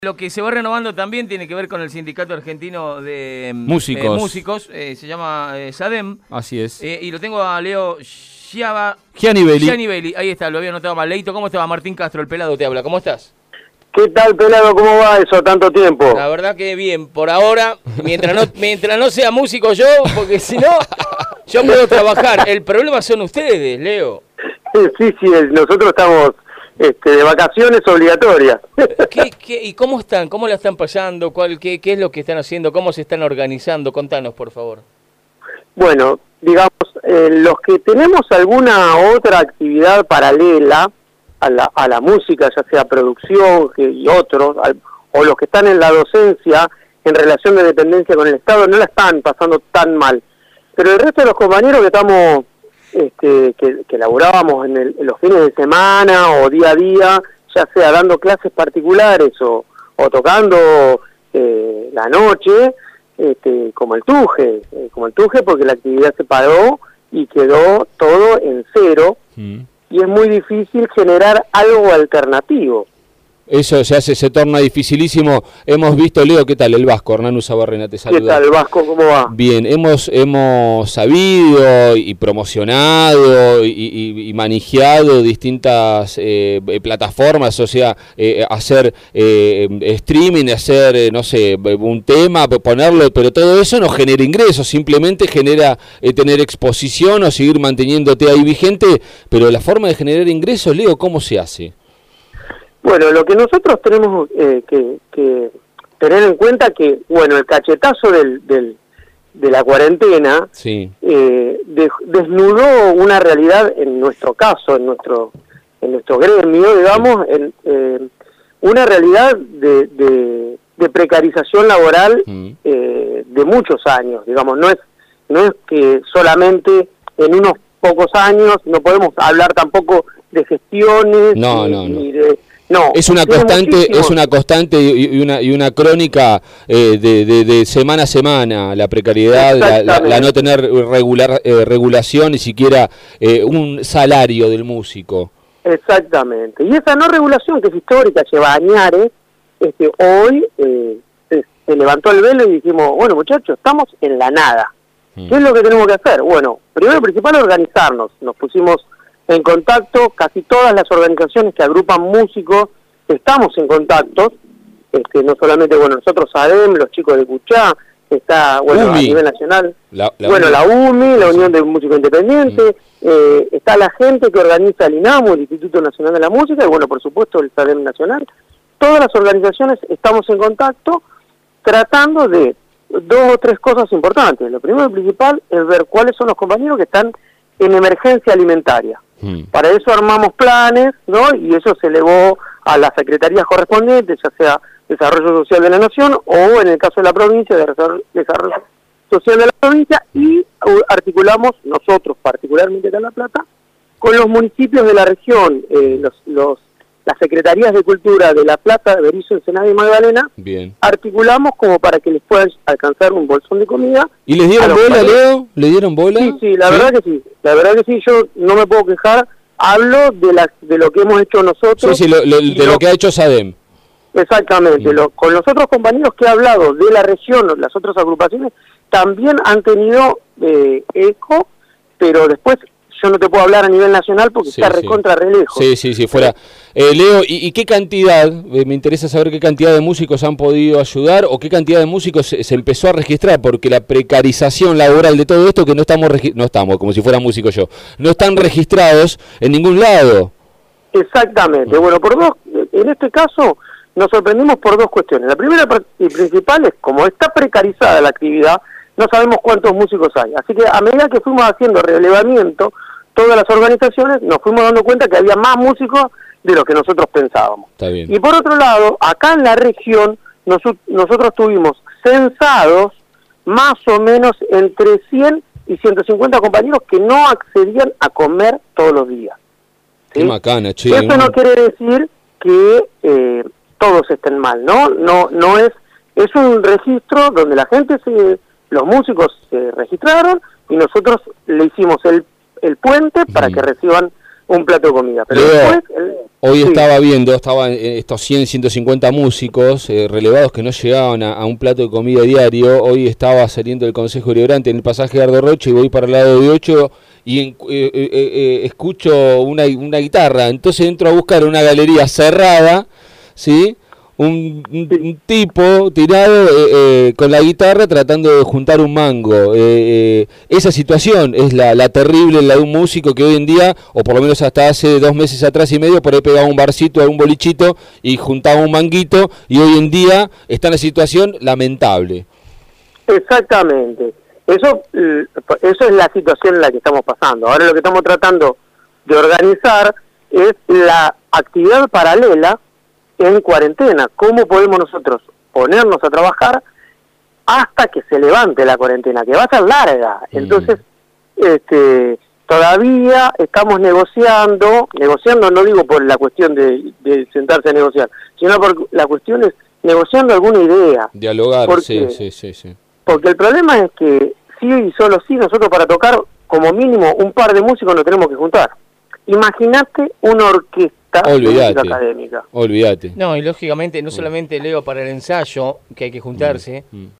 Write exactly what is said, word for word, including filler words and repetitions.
Lo que se va renovando también tiene que ver con el Sindicato Argentino de Músicos, eh, músicos eh, se llama eh, SADEM. Así es. Eh, y lo tengo a Leo Giava... Gianni Belli. Gianni Belli, ahí está, lo había anotado mal. Leito, ¿cómo estaba? Martín Castro, el pelado te habla, ¿cómo estás? ¿Qué tal, pelado? ¿Cómo va eso tanto tiempo? La verdad que bien, por ahora, mientras no, mientras no sea músico yo, porque si no, yo puedo trabajar. El problema son ustedes, Leo. Sí, sí, nosotros estamos este, de vacaciones obligatorias. ¿Qué, qué, ¿Y cómo están? ¿Cómo la están pasando? ¿Cuál, qué, ¿Qué es lo que están haciendo? ¿Cómo se están organizando? Contanos, por favor. Bueno, digamos, eh, los que tenemos alguna otra actividad paralela a la, a la música, ya sea producción y otros, al, o los que están en la docencia en relación de dependencia con el Estado, no la están pasando tan mal. Pero el resto de los compañeros que estamos... Este, que, que laburábamos en, el, en los fines de semana o día a día, ya sea dando clases particulares o, o tocando eh, la noche, este, como el Tuje, eh, como el Tuje porque la actividad se paró y quedó todo en cero, mm. y es muy difícil generar algo alternativo. Eso se hace, se torna dificilísimo. Hemos visto, Leo, ¿qué tal? El Vasco, Hernán Usabarrena, te saluda. ¿Qué tal, Vasco? ¿Cómo va? Bien, hemos hemos sabido y promocionado y, y, y manejado distintas eh, plataformas, o sea, eh, hacer eh, streaming, hacer, eh, no sé, un tema, ponerlo, pero todo eso no genera ingresos, simplemente genera eh, tener exposición o seguir manteniéndote ahí vigente, pero la forma de generar ingresos, Leo, ¿cómo se hace? Bueno, lo que nosotros tenemos eh, que, que tener en cuenta que, bueno, el cachetazo del, del, de la cuarentena sí. eh, de, desnudó una realidad en nuestro caso, en nuestro en nuestro gremio, digamos, sí. en, eh, una realidad de, de, de precarización laboral mm. eh, de muchos años, digamos, no es no es que solamente en unos pocos años, no podemos hablar tampoco de gestiones no, ni, no, no. ni de... No, es una constante, muchísimo. es una constante y una y una crónica eh, de, de, de semana a semana, la precariedad, la, la, la no tener regular eh, regulación, ni siquiera eh, un salario del músico. Exactamente. Y esa no regulación que es histórica, lleva añares, este, hoy eh, se, se levantó el velo y dijimos, bueno muchachos, estamos en la nada. Mm. ¿Qué es lo que tenemos que hacer? Bueno, primero y principal organizarnos. Nos pusimos en contacto, casi todas las organizaciones que agrupan músicos, estamos en contacto, este, no solamente, bueno, nosotros SADEM, los chicos de Cuchá, está, bueno, U M I. A nivel nacional, la, la bueno, U M I. la U M I, la Unión de Músicos Independientes, mm. eh, está la gente que organiza el INAMU, el Instituto Nacional de la Música, y bueno, por supuesto, el SADEM Nacional. Todas las organizaciones estamos en contacto tratando de dos o tres cosas importantes. Lo primero y principal es ver cuáles son los compañeros que están en emergencia alimentaria. Hmm. Para eso armamos planes, ¿no? Y eso se elevó a las secretarías correspondientes, ya sea Desarrollo Social de la Nación o en el caso de la provincia, de Desarrollo Social de la provincia, y articulamos nosotros, particularmente acá en La Plata, con los municipios de la región, eh, los, los las secretarías de cultura de La Plata, de Berizo, Ensenada y Magdalena. Bien. Articulamos como para que les puedan alcanzar un bolsón de comida. ¿Y les dieron bola, padres. Leo? ¿Le dieron bola? Sí, sí, la ¿Sí? verdad que sí. La verdad que sí, yo no me puedo quejar. Hablo de la, de lo que hemos hecho nosotros. Sí, sí, lo, lo, de lo, lo que ha hecho SADEM. Exactamente. Mm. Lo, con los otros compañeros que he hablado de la región, las otras agrupaciones, también han tenido eh, eco, pero después... Yo no te puedo hablar a nivel nacional porque sí, está recontra sí. re lejos. Sí, sí, sí, fuera. Eh, Leo, ¿y, ¿y qué cantidad? Eh, me interesa saber qué cantidad de músicos han podido ayudar o qué cantidad de músicos se, se empezó a registrar, porque la precarización laboral de todo esto, que no estamos, no estamos, como si fuera músico yo, no están registrados en ningún lado. Exactamente. Bueno, por dos, en este caso nos sorprendimos por dos cuestiones. La primera y principal es, como está precarizada la actividad, no sabemos cuántos músicos hay. Así que a medida que fuimos haciendo relevamiento, todas las organizaciones, nos fuimos dando cuenta que había más músicos de lo que nosotros pensábamos. Está bien. Y por otro lado, acá en la región, nos, nosotros tuvimos censados más o menos entre cien y ciento cincuenta compañeros que no accedían a comer todos los días. ¿Sí? Qué macana, che. Eso no quiere decir que eh, todos estén mal, ¿no? No, no es, es un registro donde la gente, se, los músicos se registraron y nosotros le hicimos el el puente para mm. que reciban un plato de comida. Pero Leo, después, el, hoy sí. estaba viendo, estaban estos cien, ciento cincuenta músicos eh, relevados que no llegaban a, a un plato de comida diario. Hoy estaba saliendo el Consejo Deliberante en el pasaje de Ardo Rocha y voy para el lado de ocho y en, eh, eh, eh, escucho una, una guitarra. Entonces entro a buscar una galería cerrada, ¿sí? Un, un, un tipo tirado eh, eh, con la guitarra tratando de juntar un mango. Eh, eh, esa situación es la, la terrible, la de un músico que hoy en día, o por lo menos hasta hace dos meses atrás y medio, por ahí pegaba un barcito, un bolichito y juntaba un manguito, y hoy en día está en una situación lamentable. Exactamente. Eso, eso es la situación en la que estamos pasando. Ahora lo que estamos tratando de organizar es la actividad paralela en cuarentena. ¿Cómo podemos nosotros ponernos a trabajar hasta que se levante la cuarentena, que va a ser larga? Entonces, mm. este, todavía estamos negociando, negociando no digo por la cuestión de, de sentarse a negociar, sino por la cuestión es negociando alguna idea. Dialogar, porque, sí, sí, sí, sí. Porque el problema es que sí y solo sí, nosotros para tocar como mínimo un par de músicos nos tenemos que juntar. Imagínate una orquesta Olvídate, de música académica. Olvídate. No, y lógicamente, no solamente, Leo, para el ensayo, que hay que juntarse, Mm, mm.